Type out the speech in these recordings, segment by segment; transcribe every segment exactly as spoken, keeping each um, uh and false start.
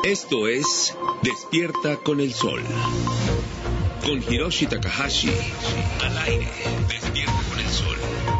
Esto es Despierta con el Sol. Con Hiroshi Takahashi. Al aire. Despierta con el Sol.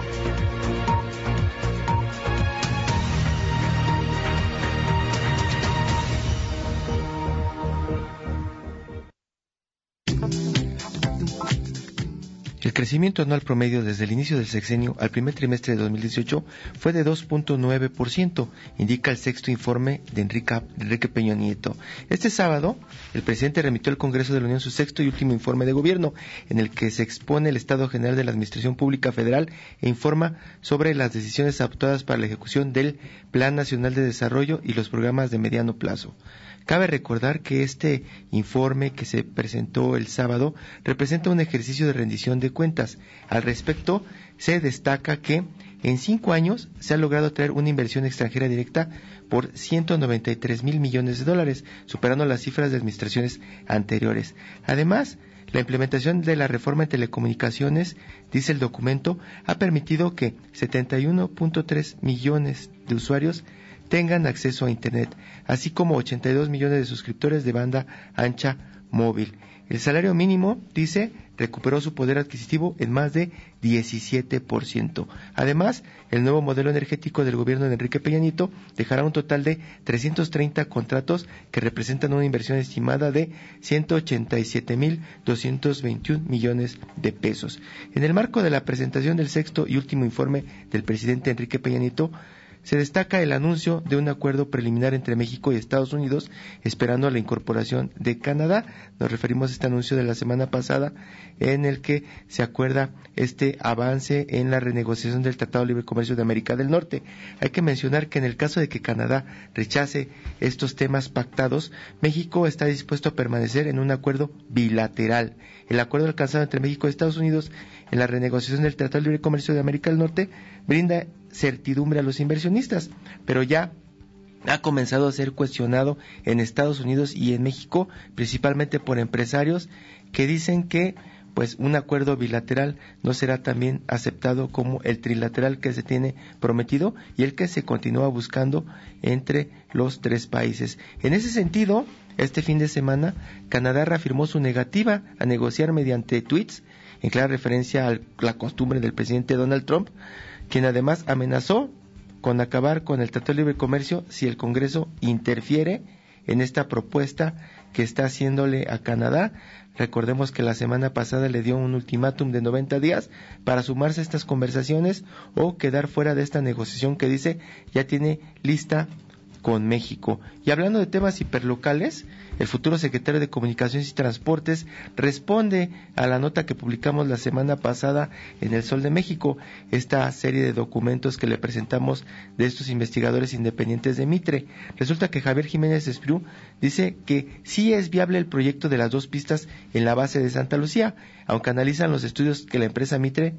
El crecimiento anual promedio desde el inicio del sexenio al primer trimestre de dos mil dieciocho fue de dos punto nueve por ciento, indica el sexto informe de Enrique, de Enrique Peña Nieto. Este sábado, el presidente remitió al Congreso de la Unión su sexto y último informe de gobierno, en el que se expone el estado general de la Administración Pública Federal e informa sobre las decisiones adoptadas para la ejecución del Plan Nacional de Desarrollo y los programas de mediano plazo. Cabe recordar que este informe que se presentó el sábado representa un ejercicio de rendición de cuentas. Al respecto, se destaca que en cinco años se ha logrado traer una inversión extranjera directa por ciento noventa y tres mil millones de dólares, superando las cifras de administraciones anteriores. Además, la implementación de la reforma en telecomunicaciones, dice el documento, ha permitido que setenta y uno punto tres millones de usuarios tengan acceso a Internet, así como ochenta y dos millones de suscriptores de banda ancha móvil. El salario mínimo, dice, recuperó su poder adquisitivo en más de diecisiete por ciento. Además, el nuevo modelo energético del gobierno de Enrique Peña Nieto dejará un total de trescientos treinta contratos que representan una inversión estimada de ciento ochenta y siete mil doscientos veintiún millones de pesos. En el marco de la presentación del sexto y último informe del presidente Enrique Peña Nieto, se destaca el anuncio de un acuerdo preliminar entre México y Estados Unidos, esperando la incorporación de Canadá. Nos referimos a este anuncio de la semana pasada, en el que se acuerda este avance en la renegociación del Tratado de Libre Comercio de América del Norte. Hay que mencionar que en el caso de que Canadá rechace estos temas pactados, México está dispuesto a permanecer en un acuerdo bilateral. El acuerdo alcanzado entre México y Estados Unidos en la renegociación del Tratado de Libre Comercio de América del Norte brinda certidumbre a los inversionistas, pero ya ha comenzado a ser cuestionado en Estados Unidos y en México, principalmente por empresarios que dicen que pues un acuerdo bilateral no será también aceptado como el trilateral que se tiene prometido y el que se continúa buscando entre los tres países. En ese sentido, este fin de semana, Canadá reafirmó su negativa a negociar mediante tweets, en clara referencia a la costumbre del presidente Donald Trump, quien además amenazó con acabar con el Tratado de Libre Comercio si el Congreso interfiere en esta propuesta que está haciéndole a Canadá. Recordemos que la semana pasada le dio un ultimátum de noventa días para sumarse a estas conversaciones o quedar fuera de esta negociación que dice ya tiene lista con México. Y hablando de temas hiperlocales, el futuro secretario de Comunicaciones y Transportes responde a la nota que publicamos la semana pasada en El Sol de México, esta serie de documentos que le presentamos de estos investigadores independientes de Mitre. Resulta que Javier Jiménez Espriu dice que sí es viable el proyecto de las dos pistas en la base de Santa Lucía, aunque analizan los estudios que la empresa Mitre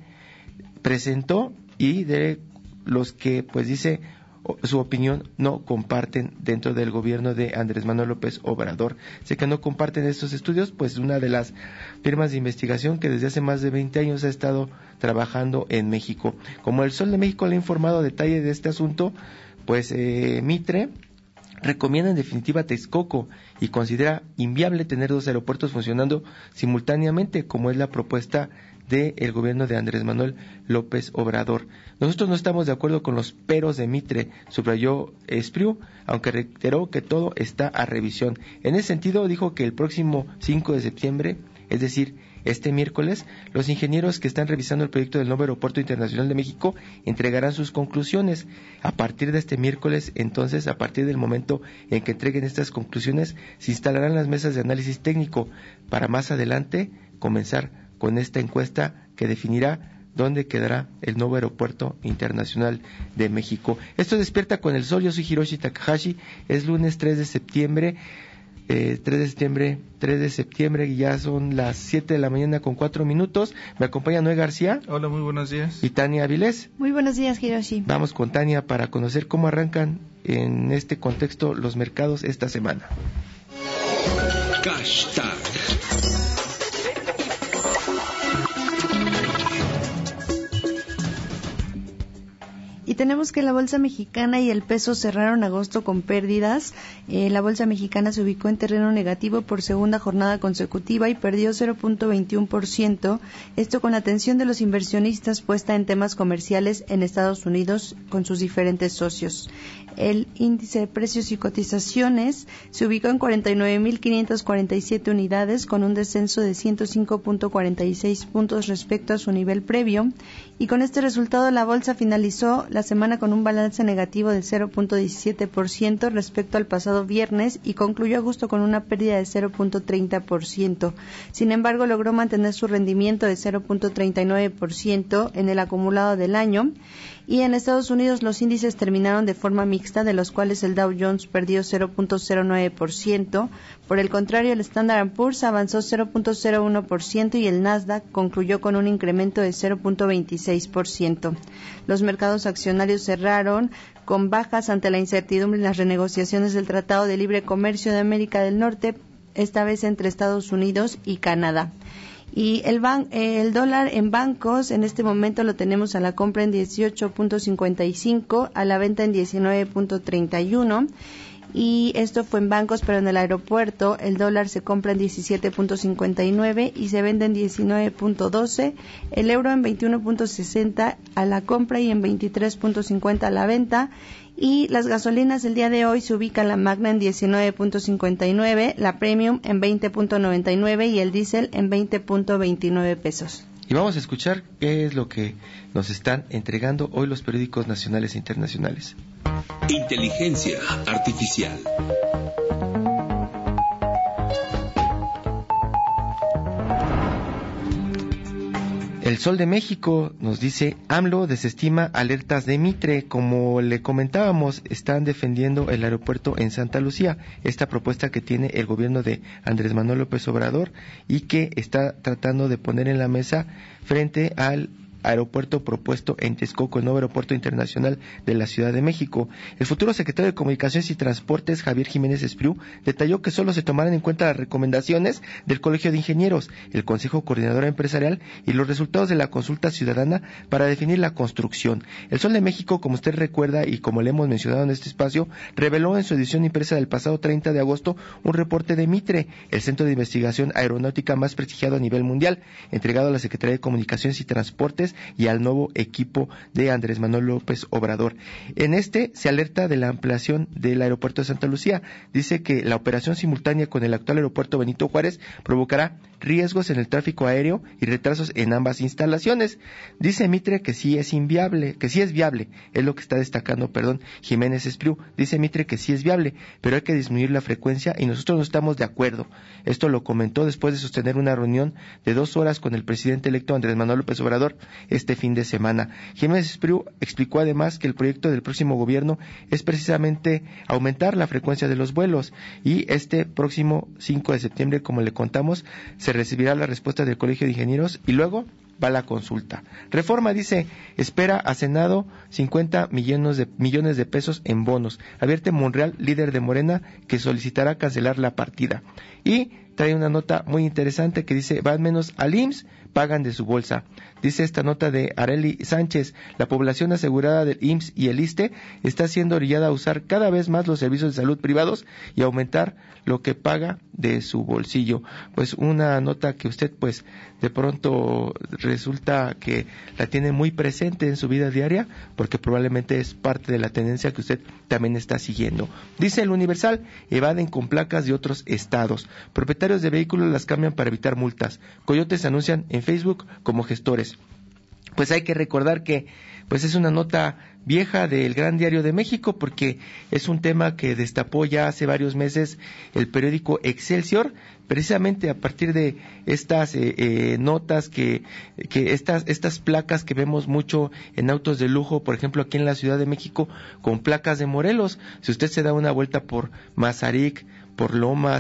presentó y de los que, pues dice, su opinión no comparten dentro del gobierno de Andrés Manuel López Obrador. Sé que no comparten estos estudios, pues una de las firmas de investigación que desde hace más de veinte años ha estado trabajando en México. Como El Sol de México le ha informado a detalle de este asunto, pues eh, Mitre recomienda en definitiva Texcoco y considera inviable tener dos aeropuertos funcionando simultáneamente, como es la propuesta del gobierno de Andrés Manuel López Obrador. Nosotros no estamos de acuerdo con los peros de Mitre, subrayó Espriu, aunque reiteró que todo está a revisión. En ese sentido, dijo que el próximo cinco de septiembre, es decir, este miércoles, los ingenieros que están revisando el proyecto del nuevo Aeropuerto Internacional de México entregarán sus conclusiones. A partir de este miércoles, entonces, a partir del momento en que entreguen estas conclusiones, se instalarán las mesas de análisis técnico para más adelante comenzar con esta encuesta que definirá dónde quedará el nuevo Aeropuerto Internacional de México. Esto Despierta con el Sol. Yo soy Hiroshi Takahashi. Es lunes tres de septiembre. Eh, tres de septiembre, tres de septiembre, y ya son las siete de la mañana con cuatro minutos. Me acompaña Noé García. Hola, muy buenos días. Y Tania Avilés. Muy buenos días, Hiroshi. Vamos con Tania para conocer cómo arrancan en este contexto los mercados esta semana. Hashtag. Y tenemos que la bolsa mexicana y el peso cerraron agosto con pérdidas. Eh, la bolsa mexicana se ubicó en terreno negativo por segunda jornada consecutiva y perdió cero punto veintiuno por ciento. Esto con la atención de los inversionistas puesta en temas comerciales en Estados Unidos con sus diferentes socios. El índice de precios y cotizaciones se ubicó en cuarenta y nueve mil quinientas cuarenta y siete unidades con un descenso de ciento cinco punto cuarenta y seis puntos respecto a su nivel previo, y con este resultado la bolsa finalizó la semana con un balance negativo del cero punto diecisiete por ciento respecto al pasado viernes y concluyó a gusto con una pérdida de cero punto treinta por ciento. Sin embargo, logró mantener su rendimiento de cero punto treinta y nueve por ciento en el acumulado del año. Y en Estados Unidos los índices terminaron de forma mixta, de los cuales el Dow Jones perdió cero punto cero nueve por ciento. Por el contrario, el Standard and Poor's avanzó cero punto cero uno por ciento y el Nasdaq concluyó con un incremento de cero punto veintiséis por ciento. Los mercados accionarios cerraron con bajas ante la incertidumbre en las renegociaciones del Tratado de Libre Comercio de América del Norte, esta vez entre Estados Unidos y Canadá. Y el, ban el dólar en bancos en este momento lo tenemos a la compra en dieciocho punto cincuenta y cinco, a la venta en diecinueve punto treinta y uno. Y esto fue en bancos, pero en el aeropuerto el dólar se compra en diecisiete punto cincuenta y nueve y se vende en diecinueve punto doce, el euro en veintiuno punto sesenta a la compra y en veintitrés punto cincuenta a la venta. Y las gasolinas el día de hoy se ubican la Magna en diecinueve punto cincuenta y nueve, la Premium en veinte punto noventa y nueve y el diésel en veinte punto veintinueve pesos. Y vamos a escuchar qué es lo que nos están entregando hoy los periódicos nacionales e internacionales. Inteligencia artificial. El Sol de México nos dice: AMLO desestima alertas de Mitre. Como le comentábamos, están defendiendo el aeropuerto en Santa Lucía, esta propuesta que tiene el gobierno de Andrés Manuel López Obrador y que está tratando de poner en la mesa frente al aeropuerto propuesto en Texcoco, el nuevo aeropuerto internacional de la Ciudad de México. El futuro secretario de Comunicaciones y Transportes, Javier Jiménez Espriu, detalló que solo se tomarán en cuenta las recomendaciones del Colegio de Ingenieros, el Consejo Coordinador Empresarial y los resultados de la consulta ciudadana para definir la construcción. El Sol de México, como usted recuerda y como le hemos mencionado en este espacio, reveló en su edición impresa del pasado treinta de agosto un reporte de Mitre, el centro de investigación aeronáutica más prestigiado a nivel mundial, entregado a la Secretaría de Comunicaciones y Transportes y al nuevo equipo de Andrés Manuel López Obrador. En este se alerta de la ampliación del aeropuerto de Santa Lucía. Dice que la operación simultánea con el actual aeropuerto Benito Juárez provocará riesgos en el tráfico aéreo y retrasos en ambas instalaciones. Dice Mitre que sí es inviable, que sí es viable, es lo que está destacando, perdón, Jiménez Espriu. Dice Mitre que sí es viable, pero hay que disminuir la frecuencia y nosotros no estamos de acuerdo. Esto lo comentó después de sostener una reunión de dos horas con el presidente electo Andrés Manuel López Obrador este fin de semana. Jiménez Espriu explicó además que el proyecto del próximo gobierno es precisamente aumentar la frecuencia de los vuelos y este próximo cinco de septiembre, como le contamos, se recibirá la respuesta del Colegio de Ingenieros y luego va la consulta. Reforma dice, espera a Senado cincuenta millones de, millones de pesos en bonos. Advierte Monreal, líder de Morena, que solicitará cancelar la partida. Y trae una nota muy interesante que dice, van menos al I M S S, pagan de su bolsa. Dice esta nota de Areli Sánchez, la población asegurada del I M S S y el ISSSTE está siendo orillada a usar cada vez más los servicios de salud privados y aumentar lo que paga de su bolsillo. Pues una nota que usted pues de pronto resulta que la tiene muy presente en su vida diaria porque probablemente es parte de la tendencia que usted también está siguiendo. Dice el Universal, evaden con placas de otros estados. Propietarios de vehículos las cambian para evitar multas. Coyotes se anuncian en Facebook como gestores. Pues hay que recordar que pues es una nota vieja del Gran Diario de México porque es un tema que destapó ya hace varios meses el periódico Excelsior, precisamente a partir de estas eh, eh, notas que, que estas, estas placas que vemos mucho en autos de lujo, por ejemplo aquí en la Ciudad de México, con placas de Morelos. Si usted se da una vuelta por Mazarik, por Lomas,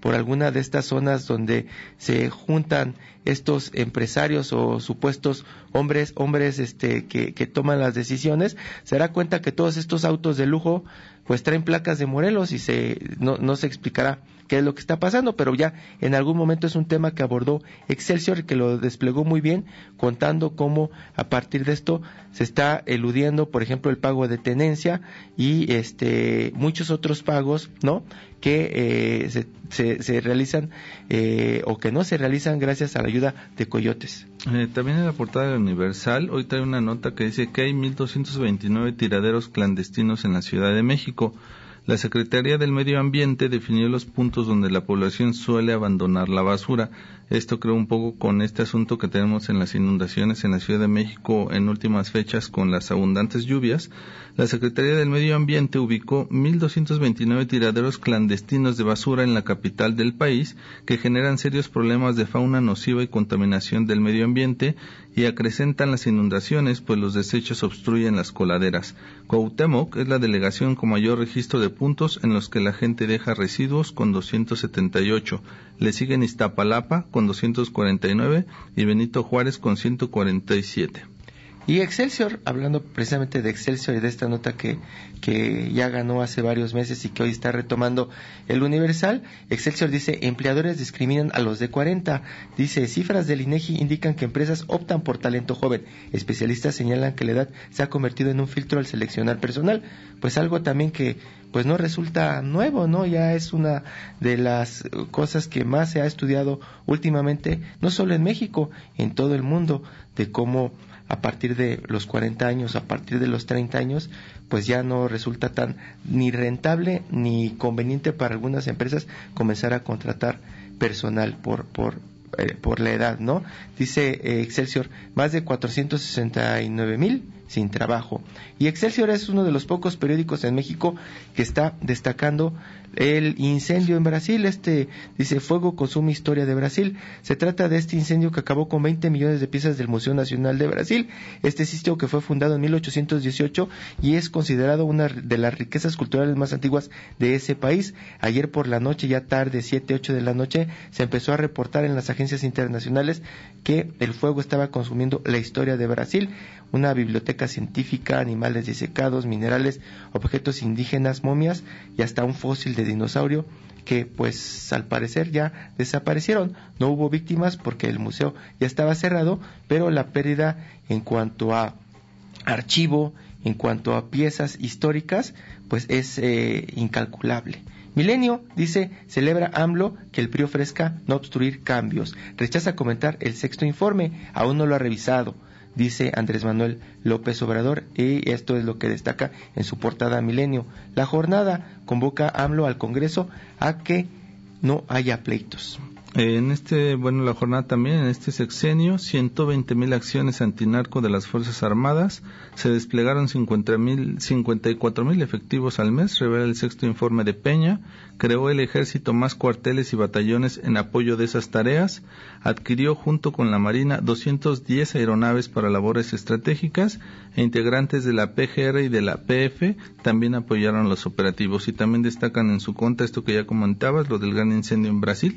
por alguna de estas zonas donde se juntan estos empresarios o supuestos hombres hombres este que, que toman las decisiones, se dará cuenta que todos estos autos de lujo pues traen placas de Morelos y se no, no se explicará qué es lo que está pasando, pero ya en algún momento es un tema que abordó Excelsior, que lo desplegó muy bien, contando cómo a partir de esto se está eludiendo, por ejemplo, el pago de tenencia y este muchos otros pagos, ¿no?, que eh, se, se, se realizan eh, o que no se realizan gracias a la ayuda de coyotes. Eh, también en la portada de Universal, hoy trae una nota que dice que hay mil doscientos veintinueve tiraderos clandestinos en la Ciudad de México. La Secretaría del Medio Ambiente definió los puntos donde la población suele abandonar la basura. Esto creo un poco con este asunto que tenemos en las inundaciones en la Ciudad de México en últimas fechas con las abundantes lluvias. La Secretaría del Medio Ambiente ubicó mil doscientos veintinueve tiraderos clandestinos de basura en la capital del país que generan serios problemas de fauna nociva y contaminación del medio ambiente y acrecentan las inundaciones, pues los desechos obstruyen las coladeras. Cuauhtémoc es la delegación con mayor registro de puntos en los que la gente deja residuos con doscientos setenta y ocho. Le siguen Iztapalapa con doscientos cuarenta y nueve y Benito Juárez con ciento cuarenta y siete. Y Excelsior, hablando precisamente de Excelsior y de esta nota que, que ya ganó hace varios meses y que hoy está retomando el Universal, Excelsior dice, empleadores discriminan a los de cuarenta. Dice, cifras del INEGI indican que empresas optan por talento joven. Especialistas señalan que la edad se ha convertido en un filtro al seleccionar personal. Pues algo también que pues no resulta nuevo, ¿no? Ya es una de las cosas que más se ha estudiado últimamente, no solo en México, en todo el mundo, de cómo a partir de los cuarenta años, a partir de los treinta años, pues ya no resulta tan ni rentable ni conveniente para algunas empresas comenzar a contratar personal por por eh, por la edad, ¿no? Dice eh, Excelsior, más de cuatrocientos sesenta y nueve mil sin trabajo. Y Excelsior es uno de los pocos periódicos en México que está destacando el incendio en Brasil. Este dice, fuego consume historia de Brasil. Se trata de este incendio que acabó con veinte millones de piezas del Museo Nacional de Brasil. Este sitio, que fue fundado en mil ochocientos dieciocho y es considerado una de las riquezas culturales más antiguas de ese país. Ayer por la noche, ya tarde, siete, ocho de la noche, se empezó a reportar en las agencias internacionales que el fuego estaba consumiendo la historia de Brasil, una biblioteca científica, animales disecados, minerales, objetos indígenas, momias y hasta un fósil de dinosaurio que pues al parecer ya desaparecieron. No hubo víctimas porque el museo ya estaba cerrado, pero la pérdida en cuanto a archivo, en cuanto a piezas históricas, pues es eh, incalculable. Milenio dice, celebra AMLO que el P R I ofrezca no obstruir cambios. Rechaza comentar el sexto informe, aún no lo ha revisado, dice Andrés Manuel López Obrador, y esto es lo que destaca en su portada Milenio. La jornada convoca a AMLO al Congreso a que no haya pleitos. En este, bueno, la jornada también, en este sexenio, ciento veinte mil acciones antinarco de las Fuerzas Armadas, se desplegaron cincuenta mil, cincuenta y cuatro mil efectivos al mes, revela el sexto informe de Peña. Creó el ejército más cuarteles y batallones en apoyo de esas tareas, adquirió junto con la Marina doscientas diez aeronaves para labores estratégicas, e integrantes de la P G R y de la P F también apoyaron los operativos, y también destacan en su contra esto que ya comentabas, lo del gran incendio en Brasil.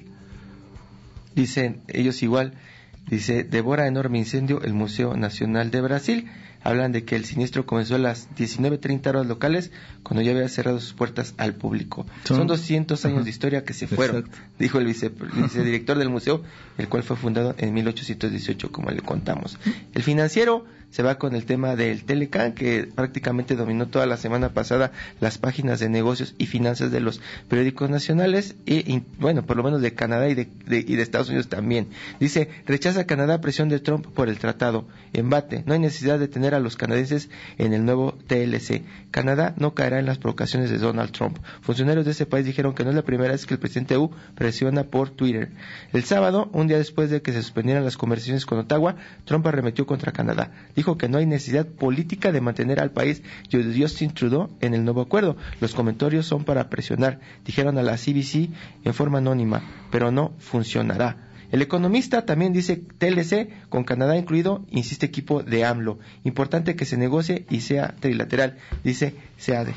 Dicen ellos igual, dice, devora enorme incendio el Museo Nacional de Brasil. Hablan de que el siniestro comenzó a las diecinueve treinta horas locales, cuando ya había cerrado sus puertas al público. Son, Son doscientos años Ajá. de historia que se fueron, Exacto. dijo el, vice, el vicedirector del museo, el cual fue fundado en mil ochocientos dieciocho, como le contamos. El Financiero se va con el tema del Telecán, que prácticamente dominó toda la semana pasada las páginas de negocios y finanzas de los periódicos nacionales, y, y bueno, por lo menos de Canadá y de, de, y de Estados Unidos también. Dice, rechaza Canadá presión de Trump por el tratado. Embate, no hay necesidad de tener a los canadienses en el nuevo T L C. Canadá no caerá en las provocaciones de Donald Trump. Funcionarios de ese país dijeron que no es la primera vez que el presidente U presiona por Twitter. El sábado, un día después de que se suspendieran las conversaciones con Ottawa, Trump arremetió contra Canadá. Dijo que no hay necesidad política de mantener al país de Justin Trudeau en el nuevo acuerdo. Los comentarios son para presionar, dijeron a la C B C en forma anónima, pero no funcionará. El Economista también dice T L C con Canadá incluido, insiste equipo de AMLO. Importante que se negocie y sea trilateral, dice C A D.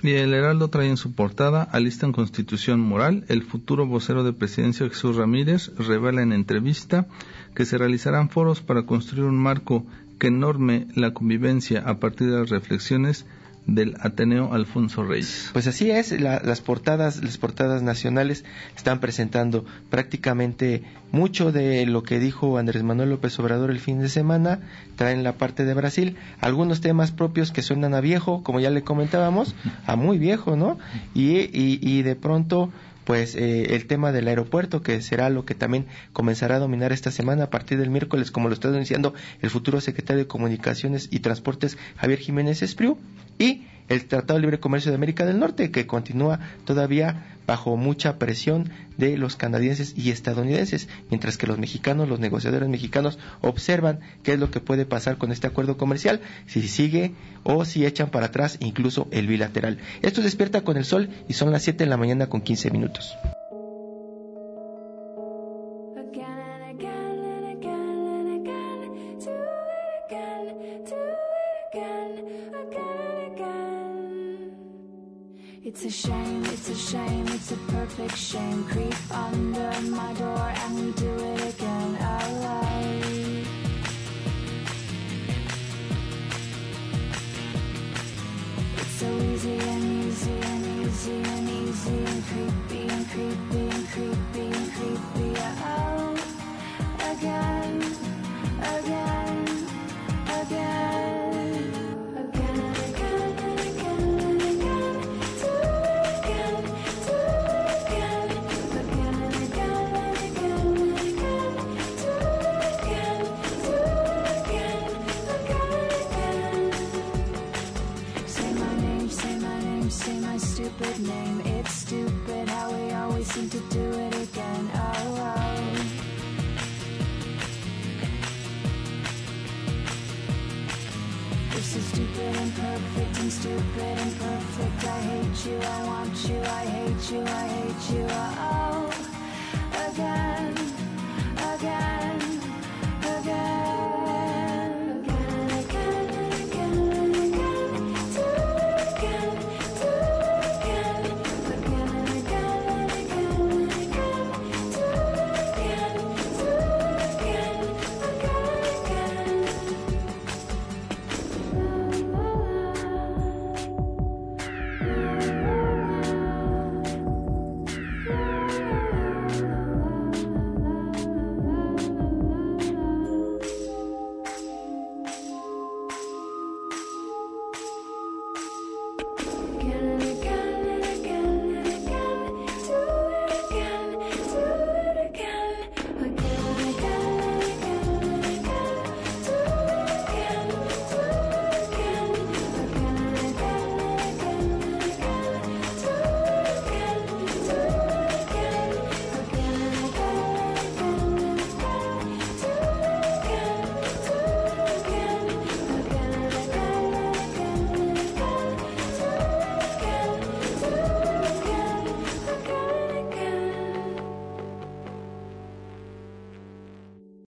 Y el Heraldo trae en su portada: alistan Constitución Moral. El futuro vocero de Presidencia, Jesús Ramírez, revela en entrevista que se realizarán foros para construir un marco que norme la convivencia a partir de las reflexiones del Ateneo Alfonso Reyes. Pues así es, la, las portadas, las portadas nacionales están presentando prácticamente mucho de lo que dijo Andrés Manuel López Obrador el fin de semana. Traen la parte de Brasil, algunos temas propios que suenan a viejo, como ya le comentábamos, a muy viejo, ¿no? Y, y, y de pronto pues eh, el tema del aeropuerto, que será lo que también comenzará a dominar esta semana a partir del miércoles, como lo está anunciando el futuro secretario de Comunicaciones y Transportes, Javier Jiménez Espriu, y el Tratado de Libre Comercio de América del Norte, que continúa todavía bajo mucha presión de los canadienses y estadounidenses, mientras que los mexicanos, los negociadores mexicanos, observan qué es lo que puede pasar con este acuerdo comercial, si sigue o si echan para atrás incluso el bilateral. Esto Despierta con el Sol y son las siete de la mañana con quince minutos. It's a shame, it's a shame, it's a perfect shame. Creep under my door and we do it again. Oh, it's so easy and easy and easy and easy and creepy and creepy and creepy and creepy. Oh, again, again, again. Name. It's stupid how we always seem to do it again. Oh, oh. This is stupid and perfect and stupid and perfect. I hate you, I want you, I hate you, I hate you. Oh, again.